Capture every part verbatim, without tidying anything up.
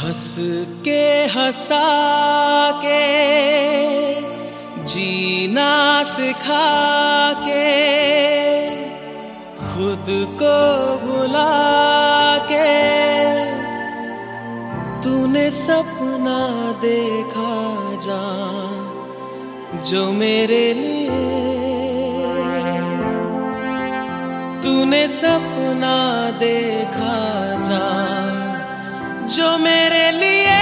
हंस के हंसा के जीना सिखा के खुद को भुला के तूने सपना देखा जान जो मेरे लिए तूने सपना देखा जान जो मेरे लिए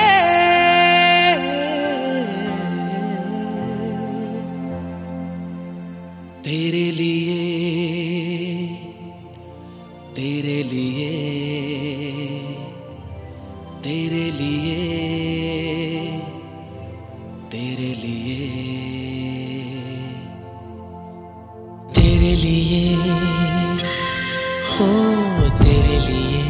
तेरे लिए तेरे लिए तेरे लिए तेरे लिए तेरे लिए हो तेरे लिए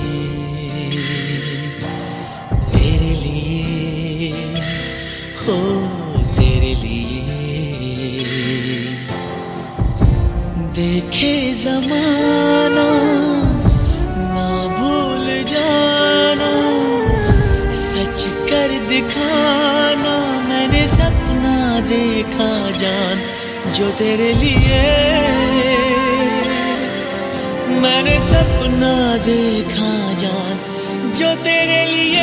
तेरे लिए हो तेरे लिए देखे ज़माना ना भूल जाना सच कर दिखाना मैंने सपना देखा जान जो तेरे लिए मैंने सपना देखा जान जो तेरे लिए